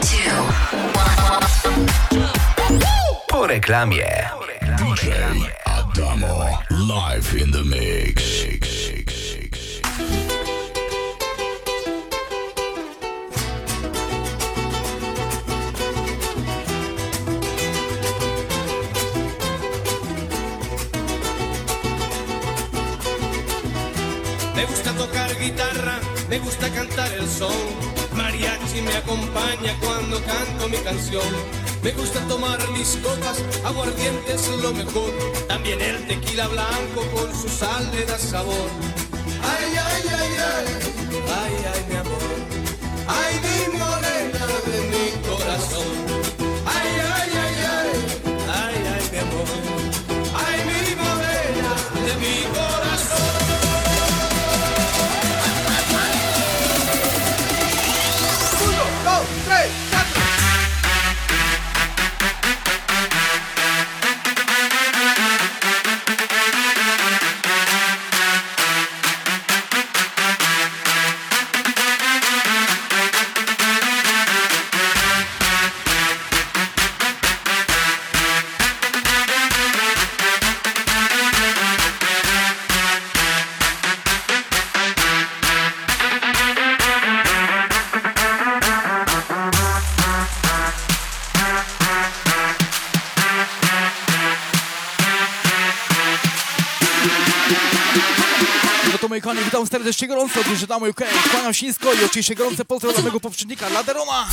Po reklamie. DJ Adamo live in the mix. Me gusta tocar guitarra, me gusta cantar el son. Mariachi me acompaña cuando canto mi canción. Me gusta tomar mis copas, aguardiente es lo mejor. También el tequila blanco con su sal le da sabor. Ay, ay, ay, ay, ay, ay, mi amor. Ay, mi morena de mi corazón. Ay, ay, ay, ay, ay, ay, mi amor. Ay, mi morena de mi corazón. Kochani, witam serdecznie gorąco, witamy UK, kłaniam się nisko i oczywiście gorące pozdro dla mojego poprzednika, Laderona.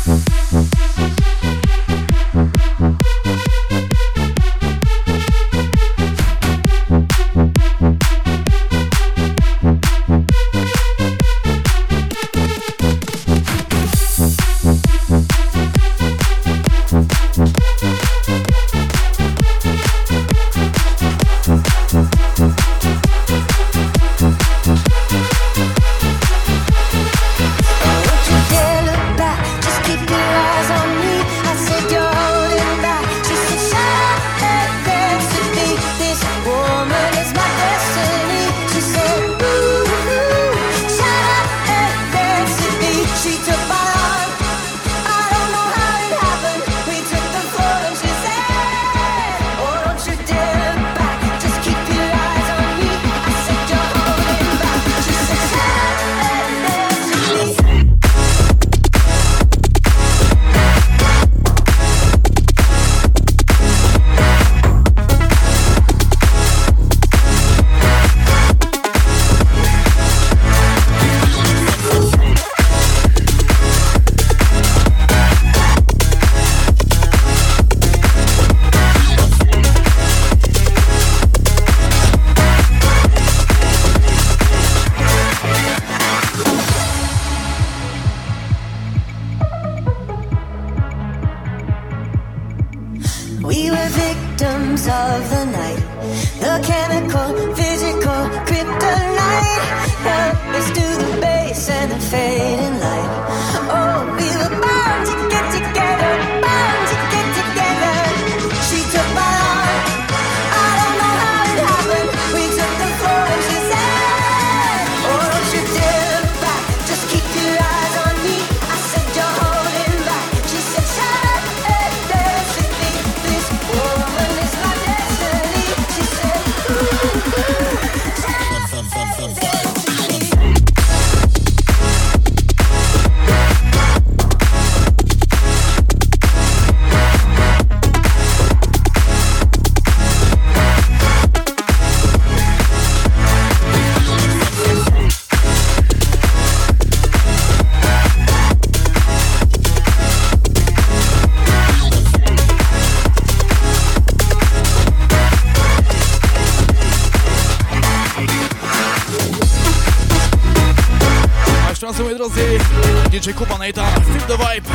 Moi drodzy, DJ Kuba Nate'a, Feel the Vibe.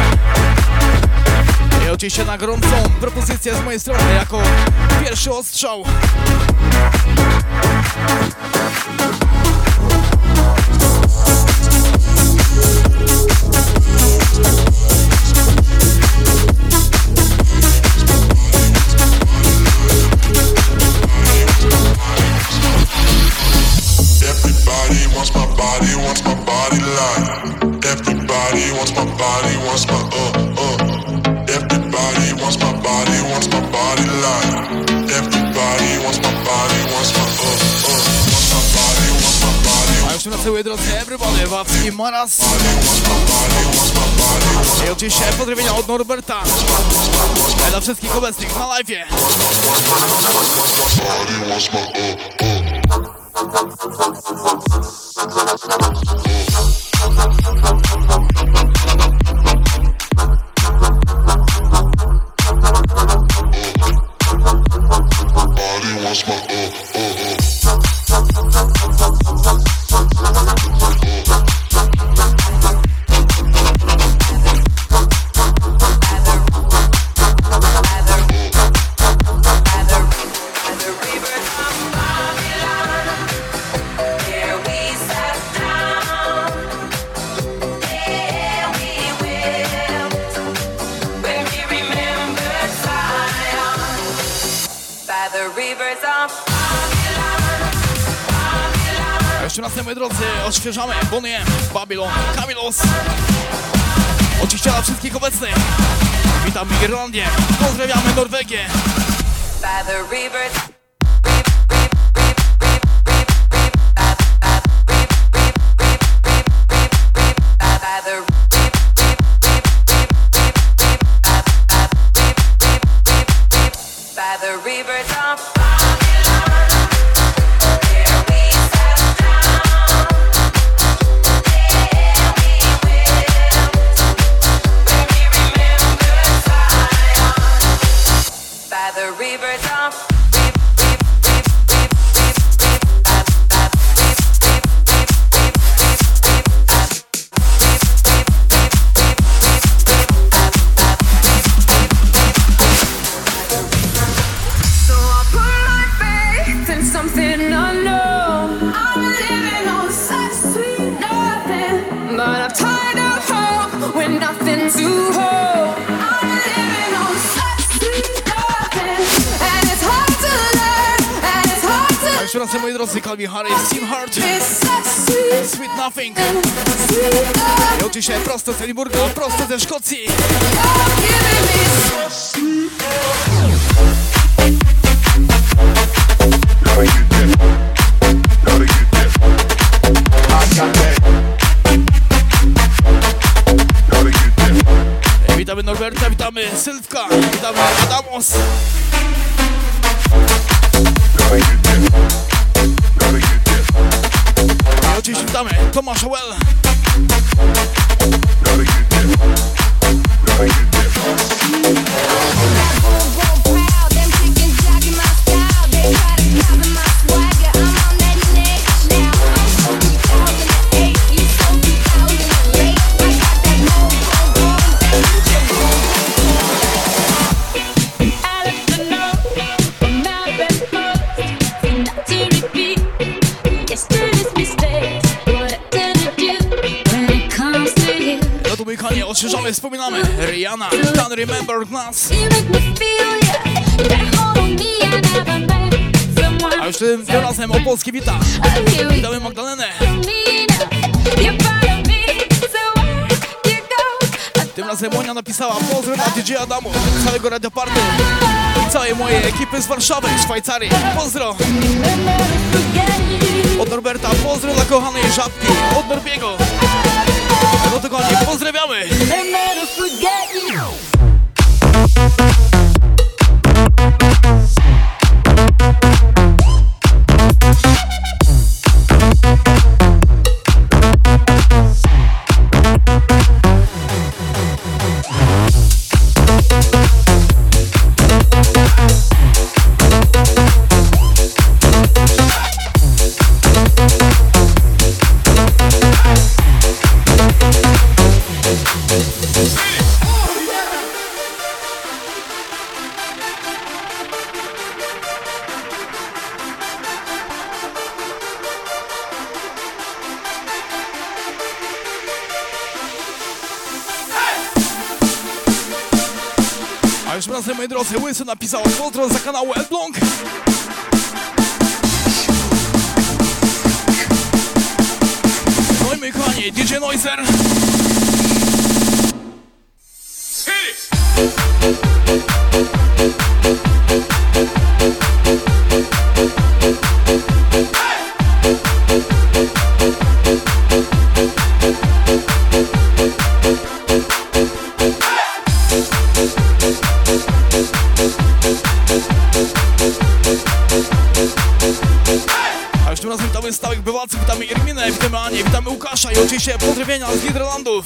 I oczywiście na gorącą propozycję z mojej strony jako pierwszy ostrzał. Wants my body like. Everybody wants my body, wants my Cały drodzy, everybody, Wawski Maras. I oczywiście pozdrowienia od Norberta. Dla wszystkich obecnych na live'ie. Jeszcze raz, moi drodzy, odświeżamy Bonnie, Babylon, Kamilos. Oczywiście dla wszystkich obecnych. Witamy Irlandię, pozdrawiamy Norwegię. Jeszcze raz, moi drodzy, Calvin Harris, Team Heart, Sweet Nothing. I oczywiście prosto z Edinburghu, prosto ze Szkocji. Witamy Norberta, witamy Sylwka, witamy Adamos. I oczywiście witamy Tomasza Well. Odświeżamy, wspominamy Rihanna, Don't Remember Us. A już tym razem o Polskie wita. Witamy Magdalenę. Tym razem Monia napisała pozdro na DJ Adamu, całego Radio Party, całej mojej ekipy z Warszawy, Szwajcarii. Pozdro. Od Norberta, pozdro dla kochanej Żabki, od Norbiego. No dokładnie, pozdrawiamy! Już razem, moi drodzy, Łysy napisał pozdro za kanału Elbląg. No i moi kochani, DJ Noiser. Vibe, witamy Anię, witamy Łukasza i oczywiście pozdrowienia z Niderlandów.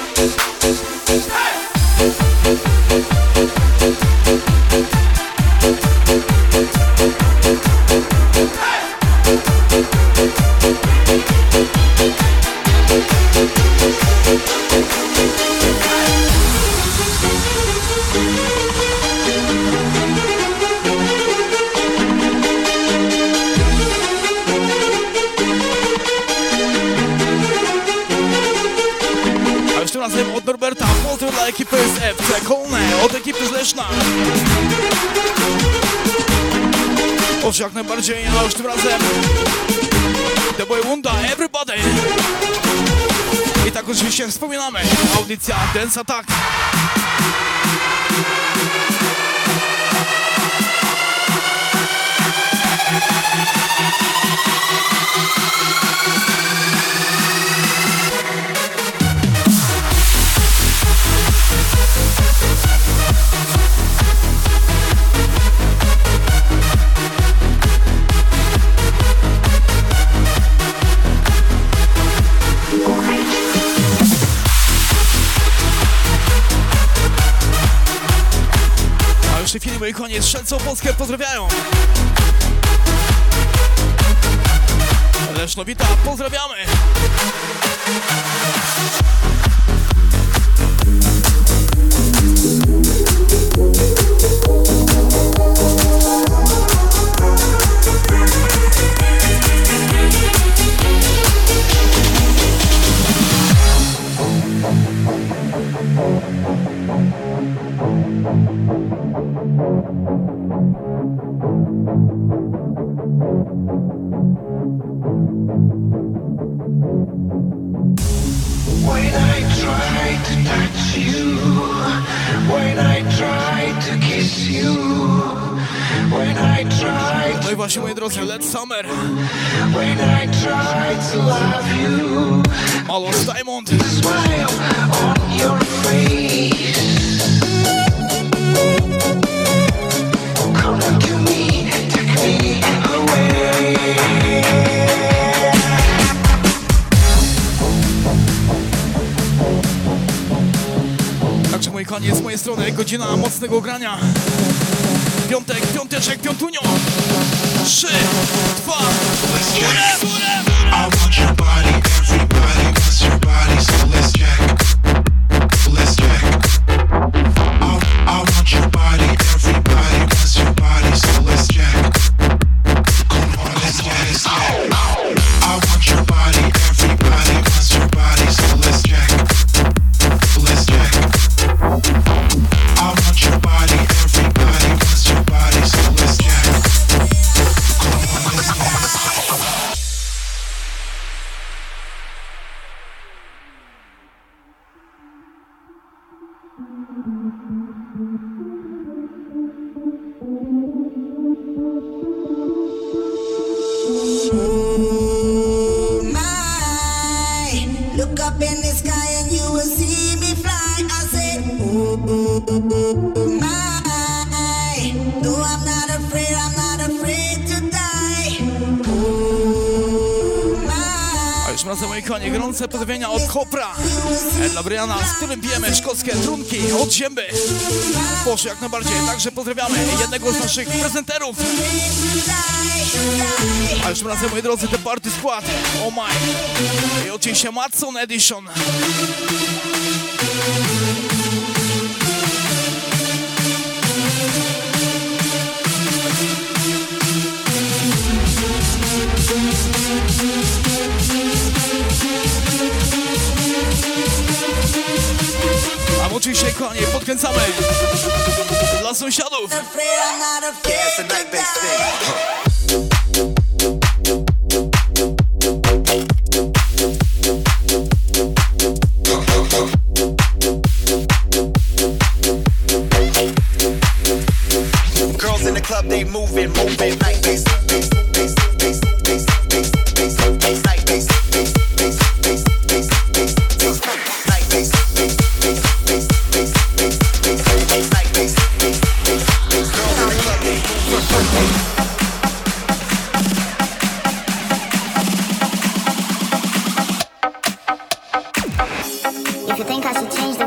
Razem od Norberta, pozdro dla ekipy z FC Kolne, od ekipy z Leszna. Oż jak najbardziej, a już tym razem The Boy Wunda, Everybody. I tak oczywiście wspominamy, audycja Dance Attack. Filmy i koniec, Strzelcą Polskę pozdrawiają. Lesznowita, pozdrawiamy. No i właśnie, moi drodzy, Let's Summer. Malos Diamond. Także mój koniec z mojej strony, godzina mocnego grania. Piątek, piąteczek, piątunio. 3, 2, I want your body, everybody wants your body, so let's check. Let's check. I want your body, everybody wants your body, so let's check. Come on, let's get. I want your body, everybody wants your body, so let's check. Let's check. I want your body, everybody wants your body, so let's check. Come on, let's get. Look up in the sky and you will see me fly. I said, oh, oh, oh, oh, my. No, I'm not afraid to die. Oh, my. A już razem, moi konie, gorące pozdrowienia od Kopra dla Briana, z którym pijemy szkockie trunki od Zięby. Proszę, jak najbardziej, także pozdrawiamy jednego z naszych prezenterów. A już razem, moi drodzy, The Party Squad, oh my. I oczywiście Matson Edition. A oczywiście, kochani, podkręcamy dla sąsiadów. Girls in the club, they moving like this.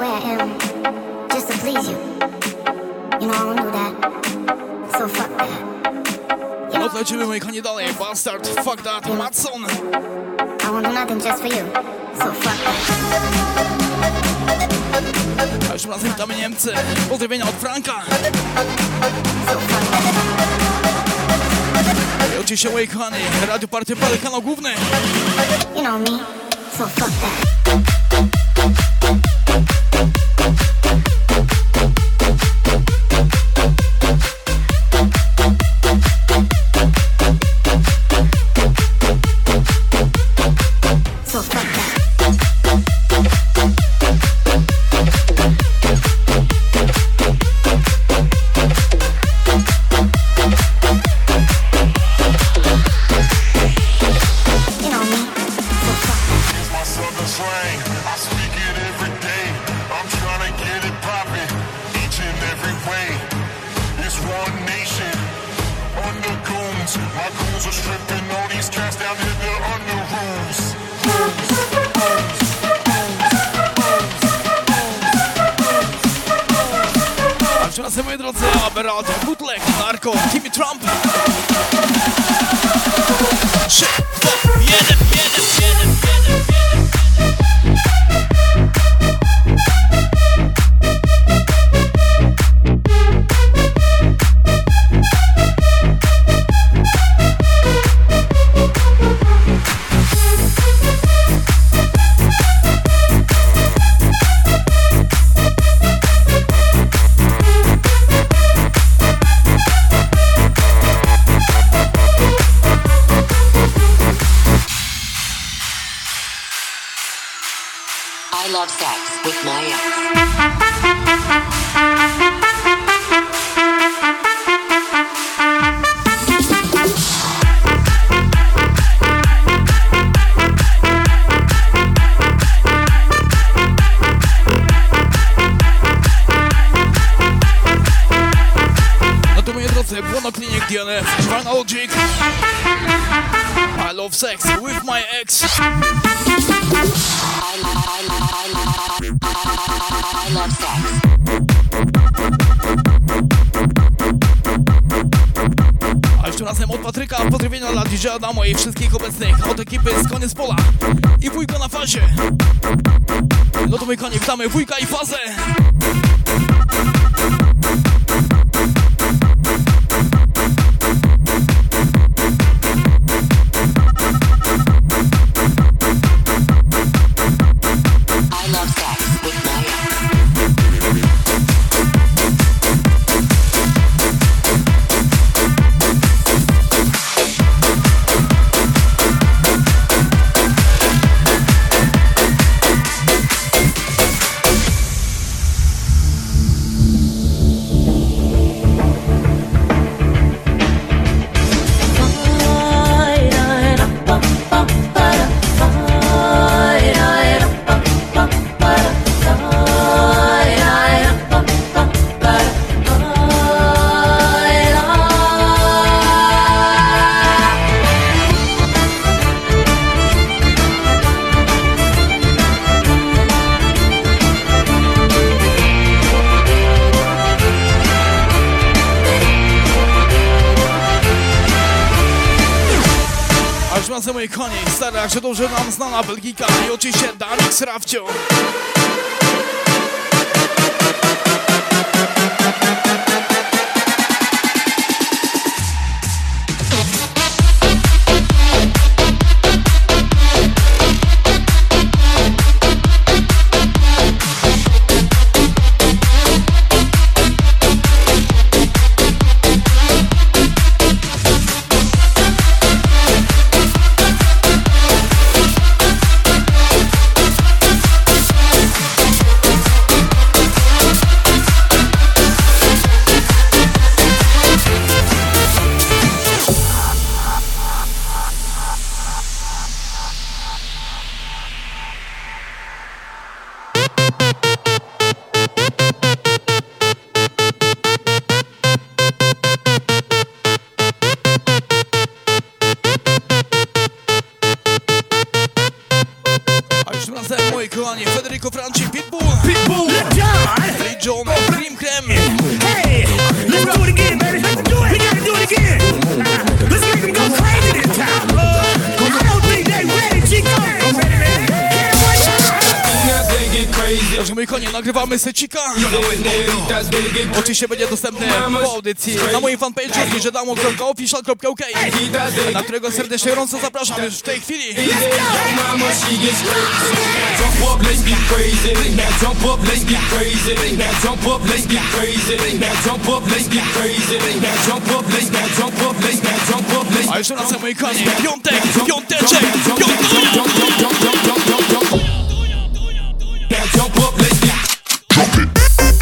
way I am, just to please you. You know I won't do that. So fuck that. No to lecimy, moi kochani, dalej. Bastard, fuck that, Matson. I won't do nothing just for you. So fuck that. A już razem witamy Niemcy. Pozdrowienia od Franka. So fuck that. I oczywiście, moi kochani, Radio Party Pal, kanał główny. You know me. So fuck that. Moi drodzy, Aberrato, Bootleg, Narko, Timmy Trump. 3, 2, 1. I love sex with my ex. No to moi drodzy, Buono Clinic DNF, Chronologic. I love sex with my ex. I love sex. A jeszcze razem od Patryka pozdrowienia dla DJ Adamo i wszystkich obecnych od ekipy z Koniec Pola i Wujka na fazie. No to my konie, witamy Wujka i Fazę. Moi koni, stara, jak się dobrze nam znana Belgika i oczywiście Darek Rafcio. John, Cream Creme. Hey, let's do it again, baby. Let's do it. We gotta do it again. Let's make them go crazy this time. I don't think they ready, Chico. Ain't ready, man. Także moi konie, nagrywamy secika. Oczywiście będzie dostępny po audycji na moim fanpage'u djdamo.official.uk, na którego serdecznie gorąco zapraszam już w tej chwili. A jeszcze raz, moi konie, piąteczek, Jump up, let's get Drop it.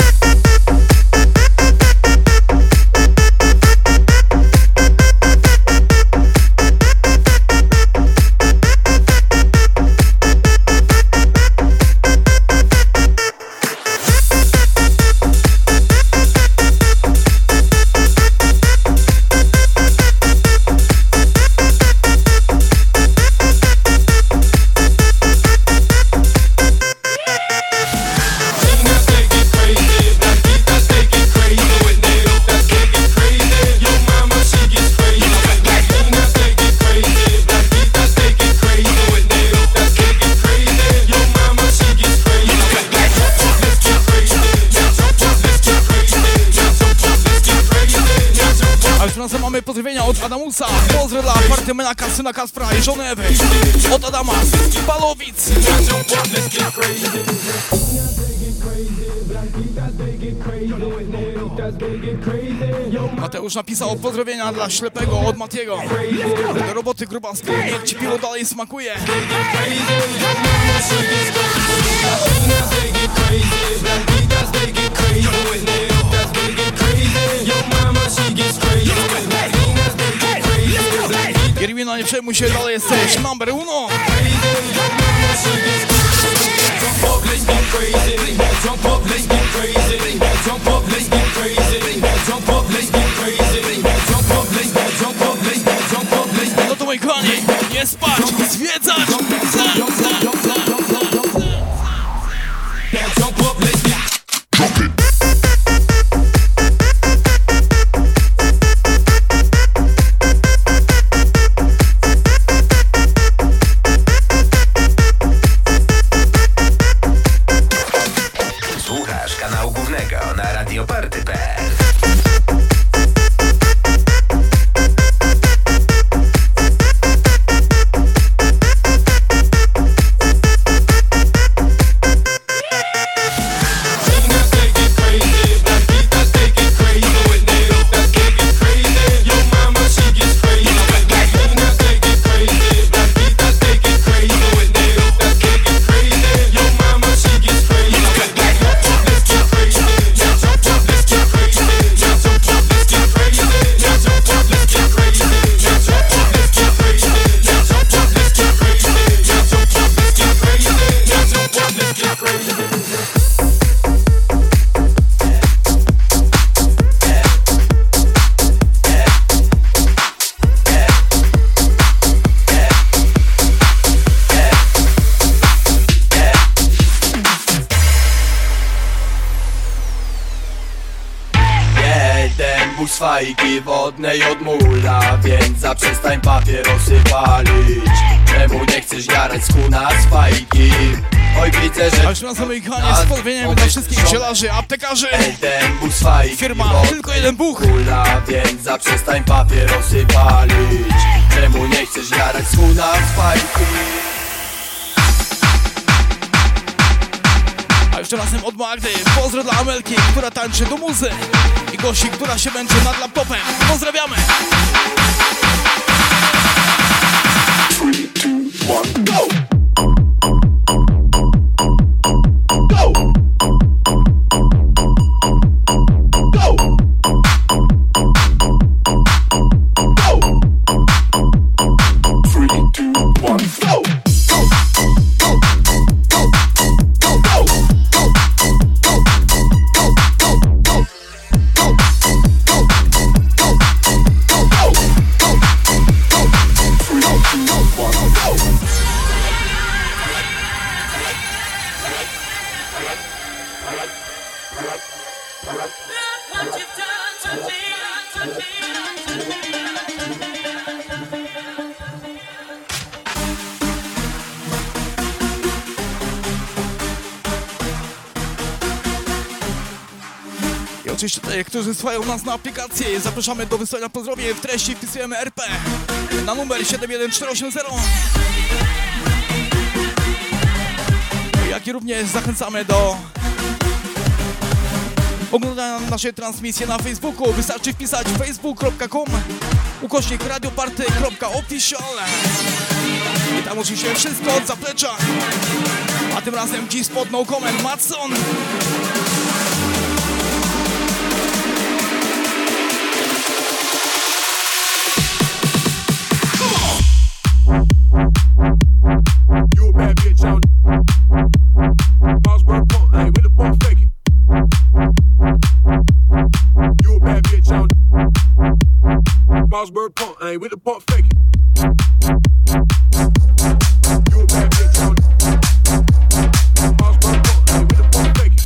Mamy pozdrowienia od Adamusa, pozdro dla Partymena, syna Kaspra i żony Ewy, od Adama z Palowic. Mateusz napisał pozdrowienia dla ślepego od Matiego. Do roboty grubasku, niech ci piwo dalej smakuje. Irwina, nie przejmuj się, dalej jesteś number uno. No to moi kochani, nie spać, zwiedzać. Fajki wodnej od mula, więc zaprzestań papierosy palić. Czemu nie chcesz jarać skuna z fajki? Oj, widzę, że... A już na samej koniec z pozdrowieniem dla wszystkich pszczelarzy, aptekarzy. Firma Tylko Jeden Buch. Więc zaprzestań papierosy palić. Czemu nie chcesz jarać skuna z fajki? A jeszcze razem od Magdy, pozdro dla Amelki, która tańczy do muzy, i Gosi, która się męczy nad laptopem. Pozdrawiamy! 3, 2, 1, go! Alright. I oczywiście tych, którzy słuchają nas na aplikacji, zapraszamy do wysłania pozdrowień. W treści wpisujemy RP na numer 71480. Jak i również zachęcamy do oglądania naszej transmisji na Facebooku. Wystarczy wpisać facebook.com/radioparty.official i tam oczywiście wszystko od zaplecza. A tym razem dziś spod No Comment Matson. You a bad bitch, out. Mossberg punk, hey, with the punk faking. You a bad bitch, out. Mossberg punk, hey, with the punk faking. You a bad bitch, out. Mossberg punk, hey, with the punk faking.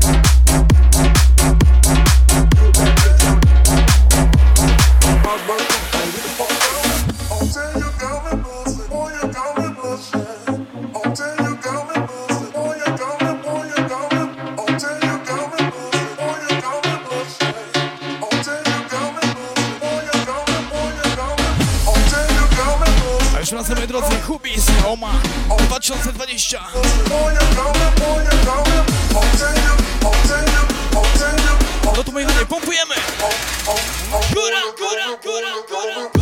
You a bad bitch, out. Mossberg punk, hey, with the punk faking. I'll tell you, got me bullshit, boy, you got me bullshit. I'll tell you, got me bullshit, boy, you got me, boy, you got me. I'll tell you, got me bullshit, boy, you got me bullshit. I'll tell you, got me bullshit, boy, you got me, boy, you got me. I'll tell you, got me bullshit. A już razem, moi drodzy, Hubis, Oma 2020. Boy, you got me, boy, you got me. I'll tell you, I'll tell you, I'll tell you. No to moi drodzy, pompujemy! Góra, góra, góra, góra, góra!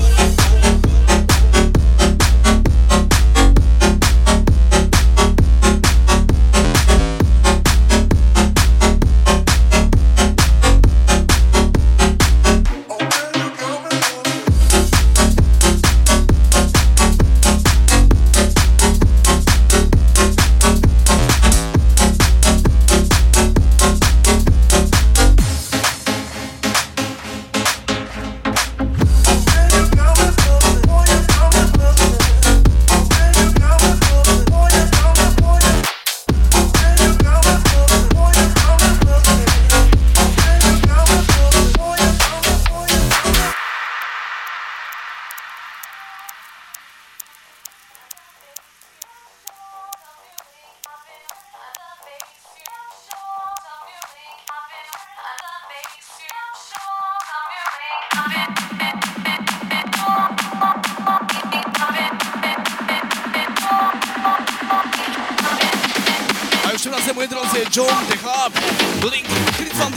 A już razem, moi drodzy, John, The Hub, Blink, Chris Van D.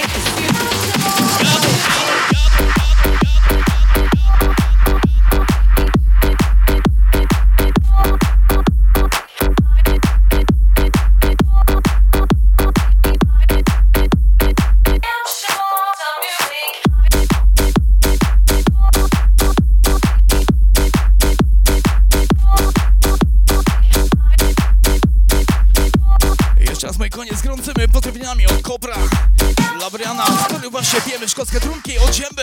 Koniec gorącymi pozdrowieniami od Kopra Labriana, z którym właśnie pijemy szkockie trunki od Zięby.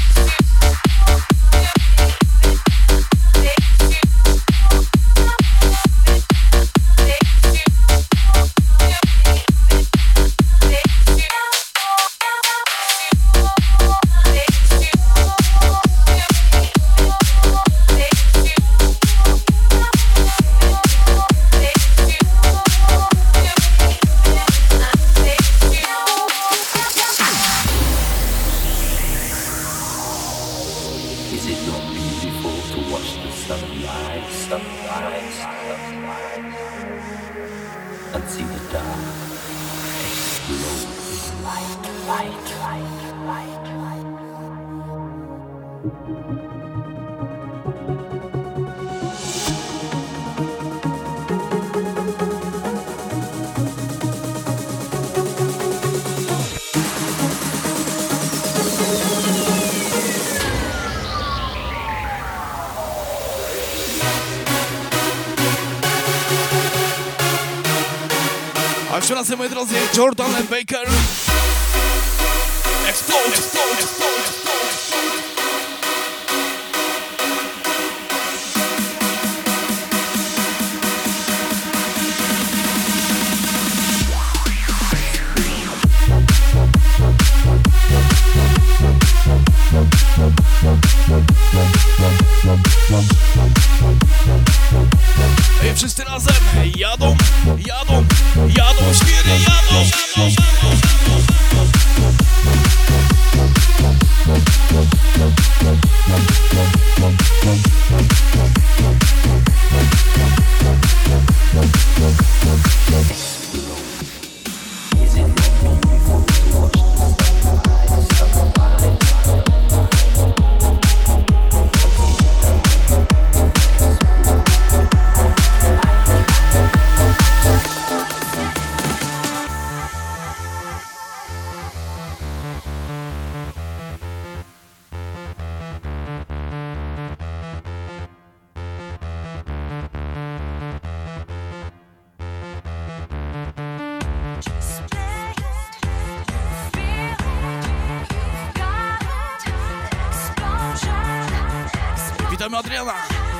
A jeszcze raz, moi drodzy, Jordan and Baker. Explode, explode, explode, explode. Witamy Adriana.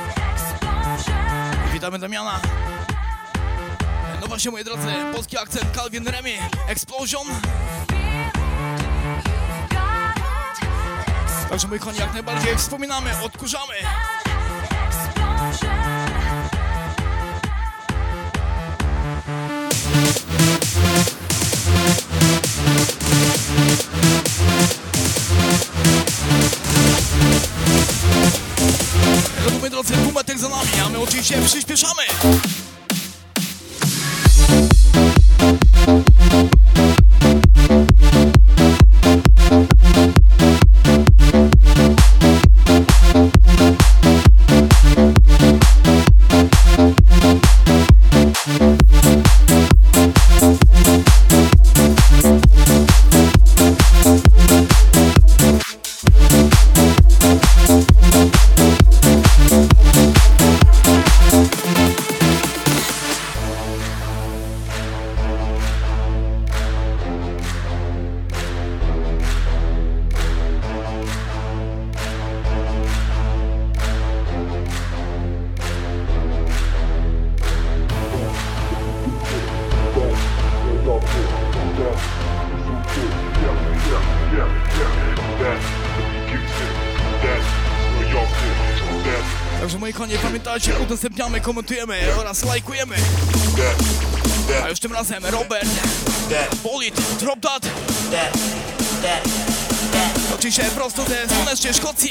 Witamy Damiana. No właśnie, moi drodzy, polski akcent Calvin Remy, Explosion. Także moi kochani, jak najbardziej wspominamy, odkurzamy. No, moi drodzy, bumetek za nami, a my oczywiście przyspieszamy. Także moi kochani, pamiętajcie, udostępniamy, komentujemy oraz lajkujemy. A już tym razem Robert, Bolid, Drop That. Oczywiście prosto ze słonecznej Szkocji.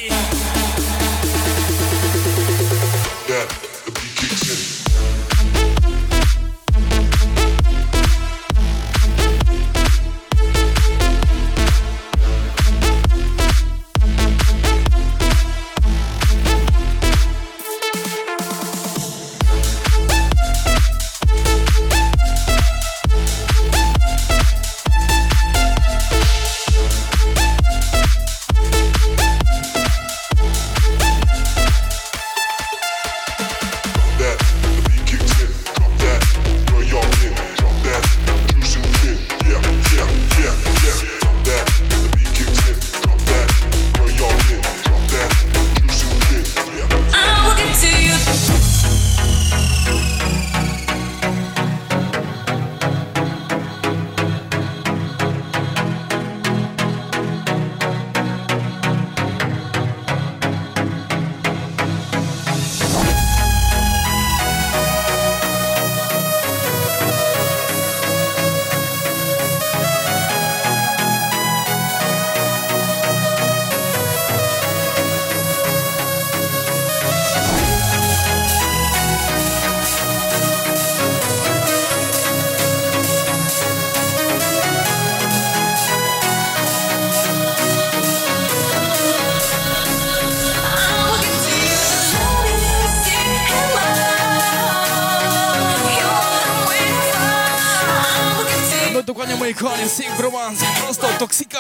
Dokładnie, moi kochani, Sick Bromance, prosto od Toksika.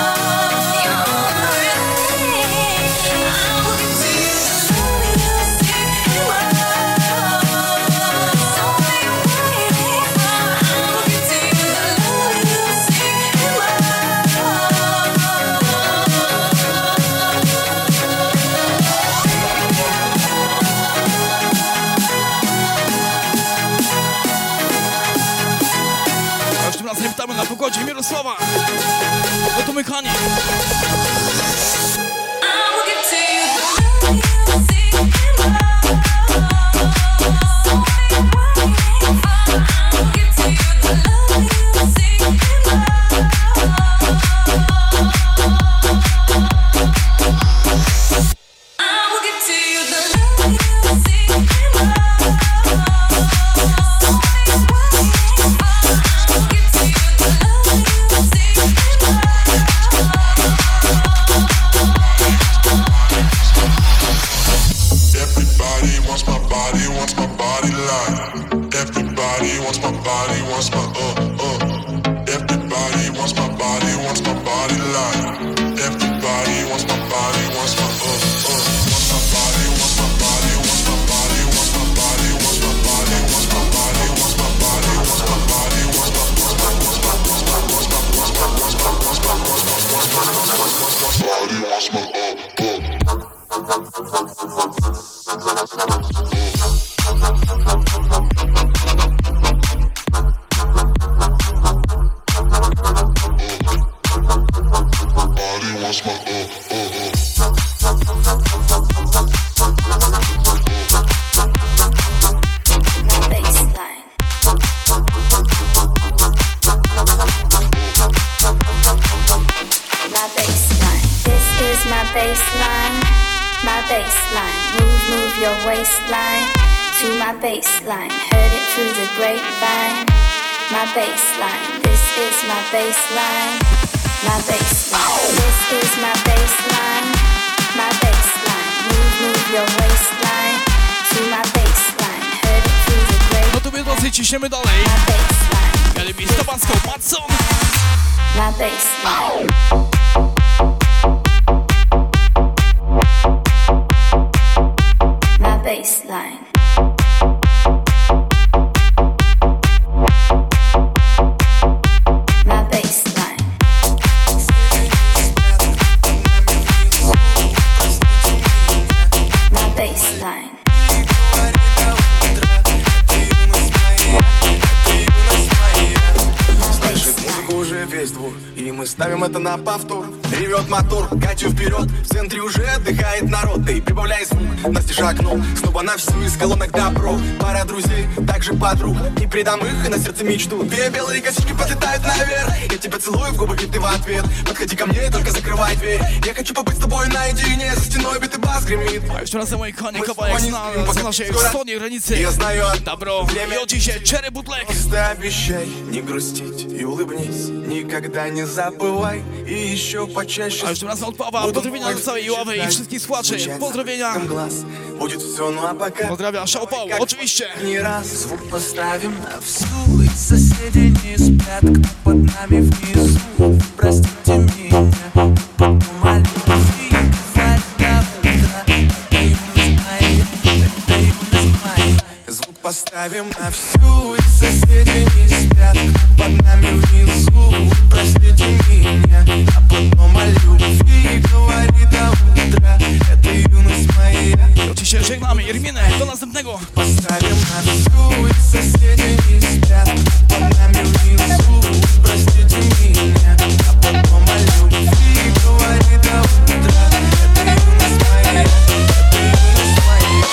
Witamy na pogodzie Mirosława. No to my kochani. Baseline, heard it through the grapevine. My baseline, this is my baseline. My baseline, this is my baseline. My baseline, move your waistline to my baseline. Heard it through the grapevine. No to my drodzy, ciśniemy dalej. Mieli miejsce Baską, Matson. My baseline. My baseline. Ставим это на повтор. Ревет мотор, Катю вперед. В центре уже отдыхает народ. Эй, прибавляй звук, настежь окно. Снова на всю из колонок добро. Пара друзей, также подруг. Не предам их и на сердце мечту. Две белые косички подлетают наверх. Я тебя целую в губы, и ты в ответ. Подходи ко мне, только закрывай дверь. Я хочу побыть с тобой наедине. За стеной битый бас гремит. A jeszcze raz mój konik kawałek z naszej wschodniej granicy. Dobro, i od dzisiaj Cherry Bootleg. Просто обещай не грустить и улыбнись. Никогда не забывай и еще почаще. A jeszcze raz od Pawła, pozdrowienia do całej ławy i wszystkich słuchaczy. Pozdrowienia. Pozdrawiam Szałpał, oczywiście. Не раз звук поставим на всю, и соседи не спят, кто под нами внизу. Простите меня, умоляю, звук поставим на всю, и соседи не спят, кто под нами внизу. Простите меня, а потом о любви говори до утра. Это юность моя. Oczywiście żegnamy Irminę, do następnego. Поставим на всю, и соседи не спят, под нами внизу. Простите меня, а потом о любви говори до утра. Это юность моя, это юность моя.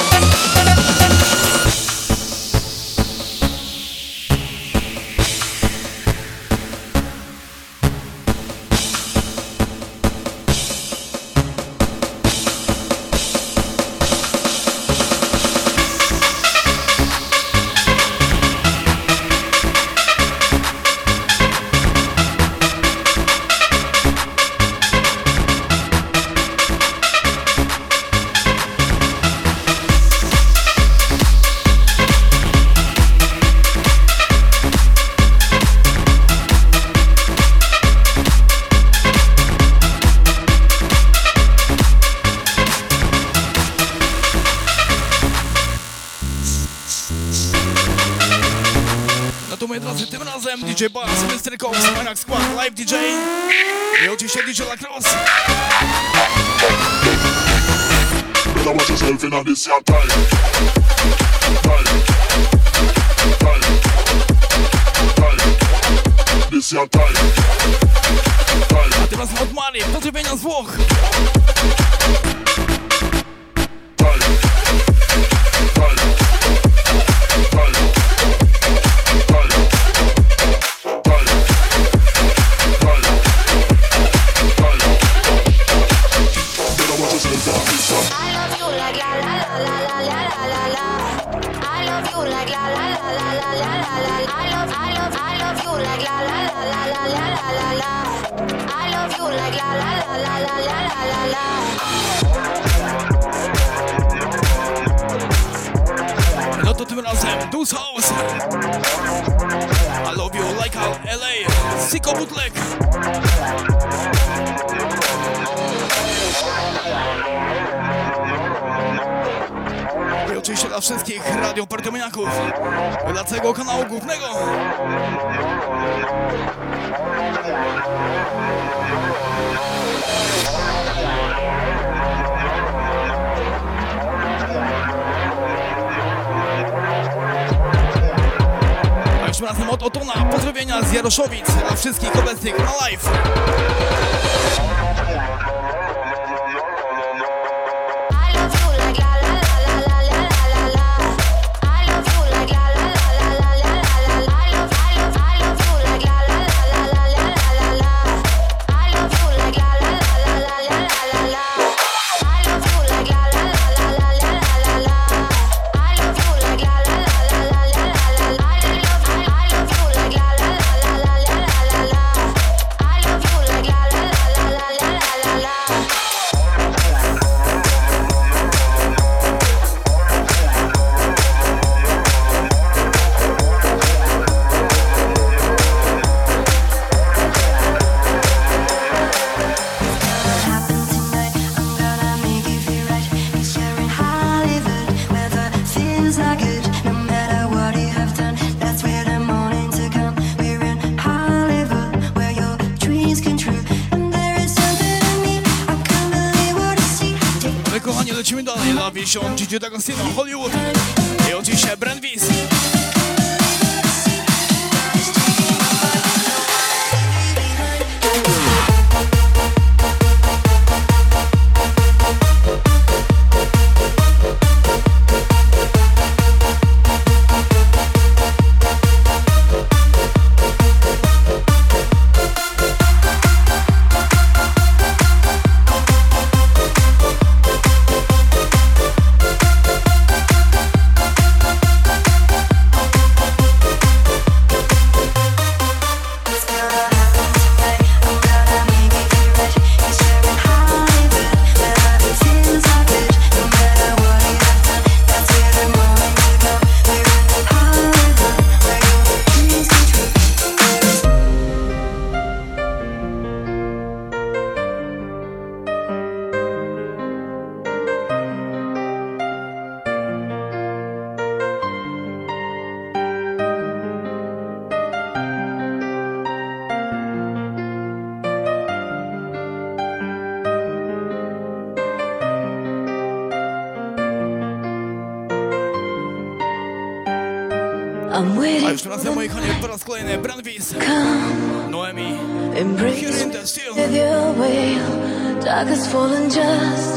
DJ Bass, Mr. Cox, Marak Squad, Live DJ i oczywiście DJ Lacrosse. Better watch yourself in this your time. This your time. A teraz od Mali, pozdrowienia z Włoch. No to tym razem Deuce House. I love you like LA, Sicko Bootleg. I oczywiście dla wszystkich radiopartymiaków, dla całego kanału głównego. pozdrowienia z Jaroszowic dla wszystkich obecnych na live. Lecimy dalej na Vision, Gigi D'Agostino, Hollywood i oczywiście Brand Viz. A już razem, moi kochani, po raz kolejny Brand Viz, Noemi, Here in the Steel. Dark has fallen just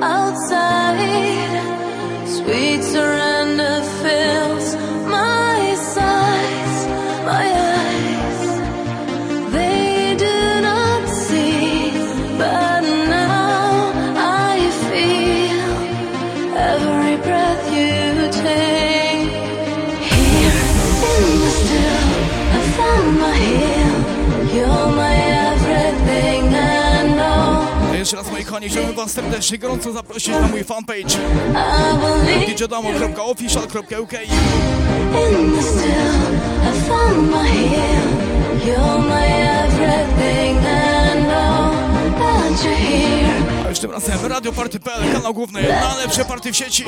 outside. Sweet surrender fills my sighs, my eyes. They do not see, but now I feel every breath you take. Here in the still, I found my heel. You're my everything and all. Jeszcze raz, moi kochani, chciałbym was serdecznie gorąco zaprosić na mój fanpage djdamo.official.uk. In the still, I found my heel. You're my everything and all. And you're here. A już tym razem Radio Party.pl, kanał główny, najlepsze party w sieci.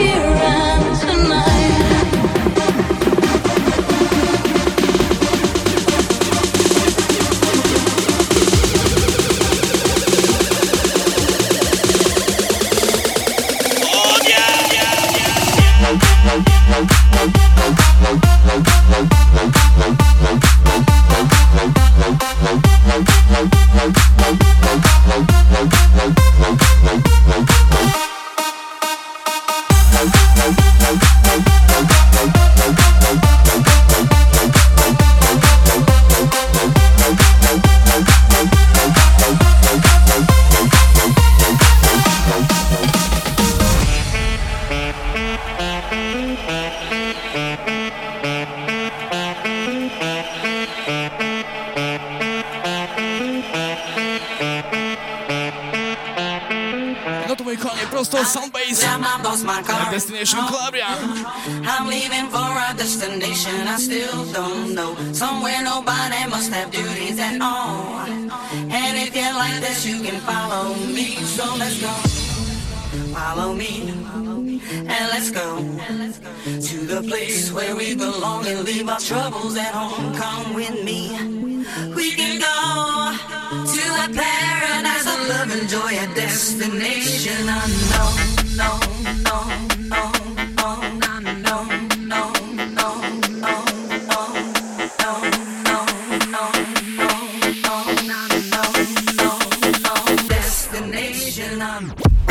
Destination Calabria. I'm leaving for a destination I still don't know. Somewhere nobody must have duties at all. And if you like this, you can follow me. So let's go. Follow me. And let's go to the place where we belong and leave our troubles at home. Come with me. We can go to a paradise of love and joy, a destination unknown. No, no, no, no, no, no, no, no, no, no, no, no, no. on.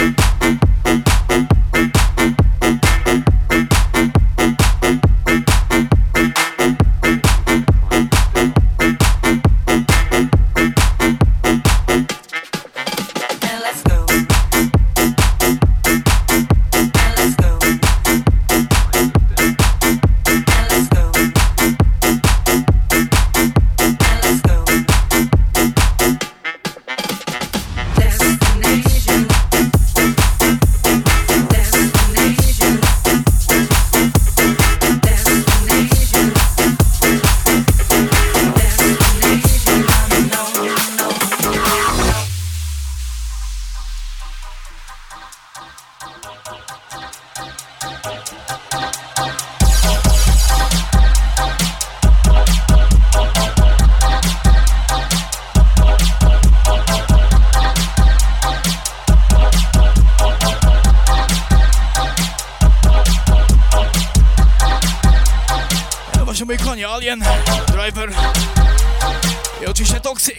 Moi konie, Alien, Driver i oczywiście Toxic.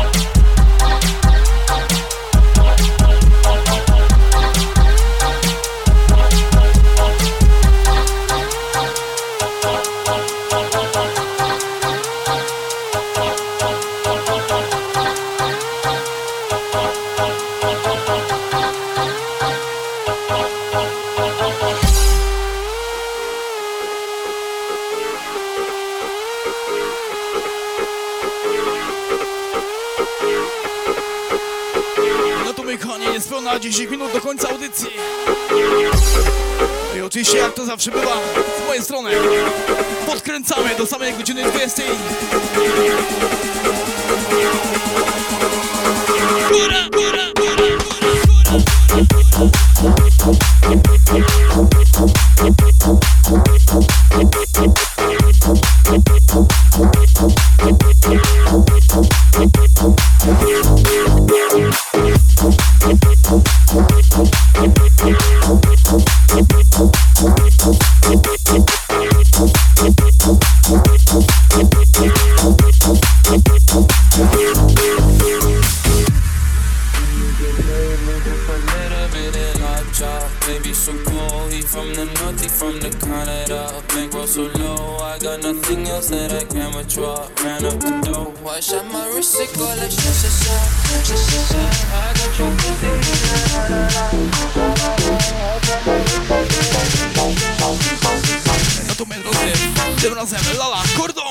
Niespełna 10 minut do końca audycji. I oczywiście jak to zawsze bywa z mojej strony podkręcamy do samej godziny 20. Góra, góra, góra, that I can withdraw. Ran up the door, I shot my wrist, it go like sha sha sha, sha sha sha. I got your No to my drodzy, tym razem Lala Cordon.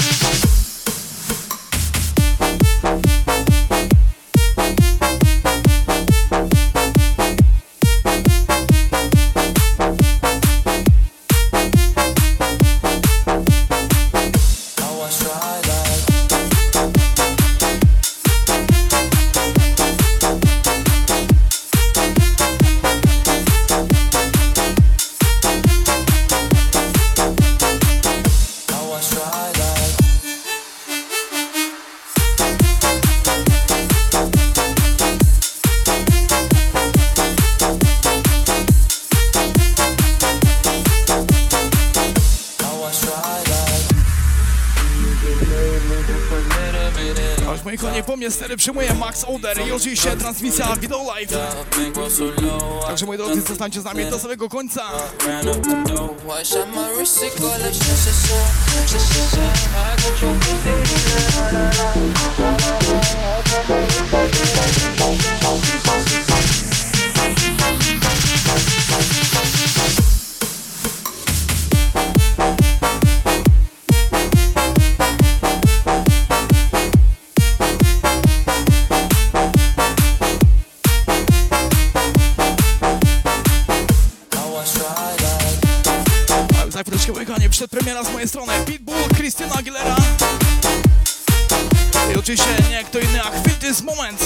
Stery przyjmuje Max Oder i oczywiście transmisja Video Live. Także moi drodzy, zostańcie z nami do samego końca. Przedpremiera z mojej strony Pitbull, Christina Aguilera i oczywiście nie kto inny jak Feel This Moment.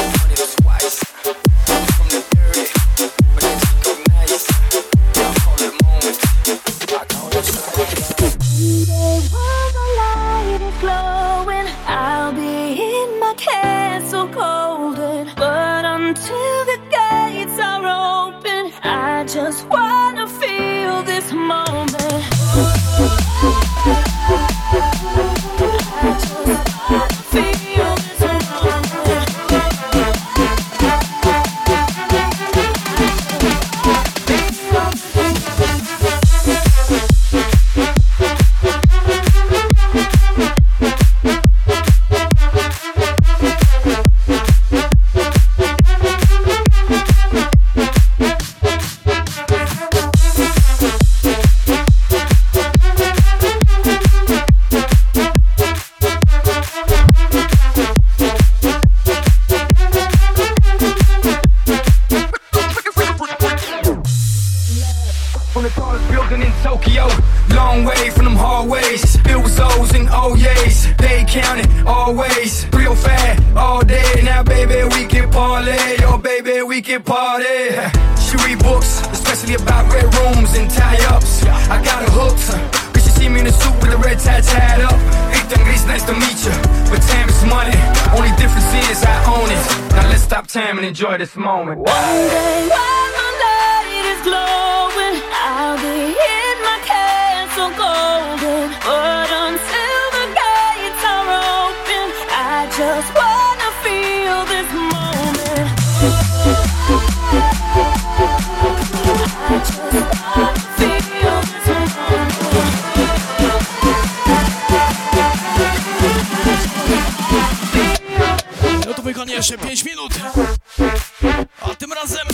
From the dirty, but it's so nice. Yeah, hold it. From the tallest building in Tokyo, long way from them hallways. It was O's and O's, they counted always. Real fat all day, now baby we can parlay. Oh baby we can party. She read books, especially about red rooms and tie-ups. I got her hooked, cause she see me in a suit with the red tie tied up. Ethan Grease, nice to meet you, but time is money. Only difference is I own it. Now let's stop time and enjoy this moment. One day while my light is glowing, I'll be in my castle golden. But until the gates are open, I just wanna feel this moment. I just wanna feel this moment. No to wykonanie jeszcze 5 minut. A tym razem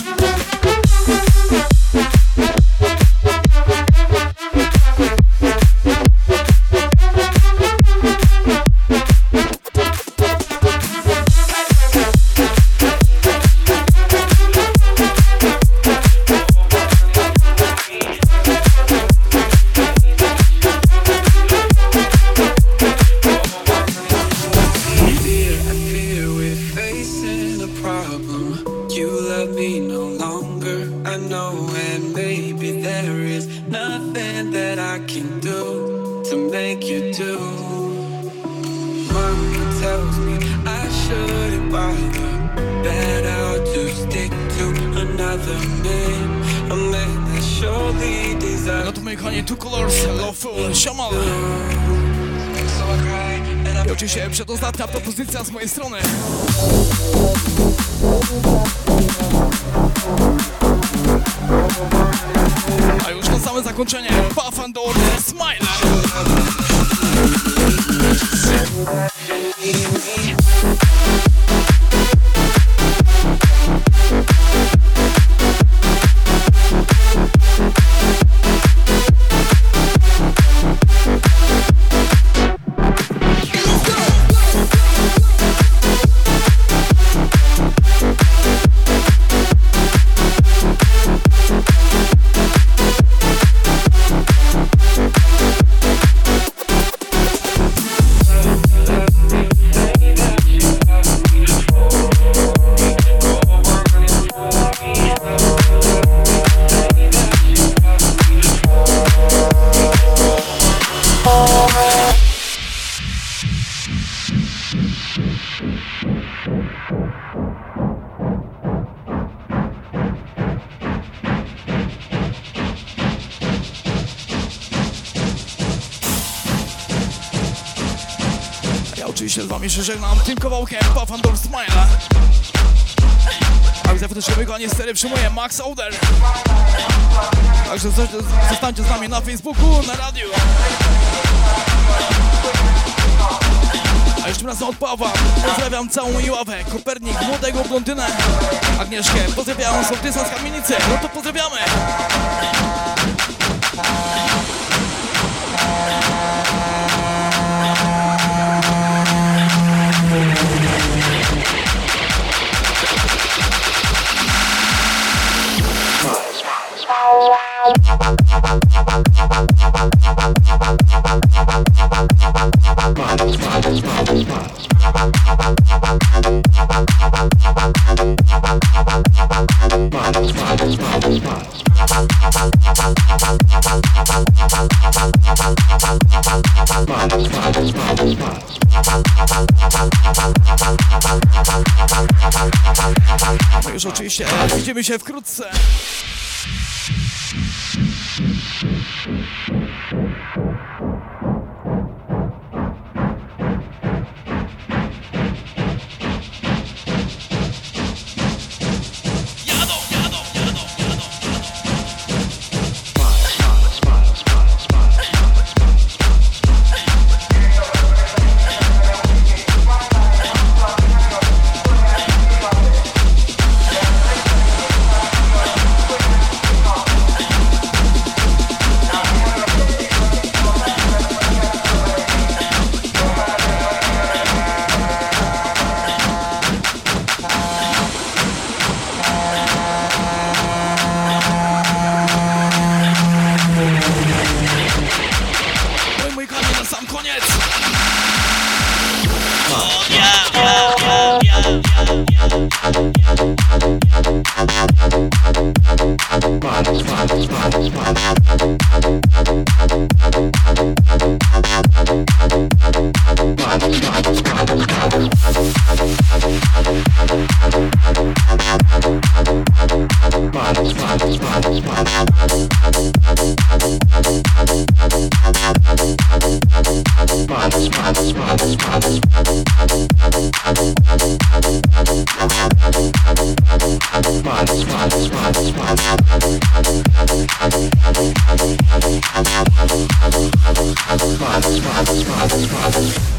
no to wykonanie Two Colors, Lawful, Shamal. I oczywiście przedostatnia propozycja z mojej strony. A już na same zakończenie Puff and Door, Smile. Oczywiście z wami się żegnam tym kawałkiem Puff and Door Smile. A widzę, że wykonanie stery przyjmuje Max Oder. Także zostańcie z nami na Facebooku, na radiu. A jeszcze raz od Pawła pozdrawiam całą Iławę, Kopernik, młodego blondynę, Agnieszkę, pozdrawiam sołtysa z Kamienicy. No to pozdrawiamy. No już oczywiście widzimy się wkrótce. Spots.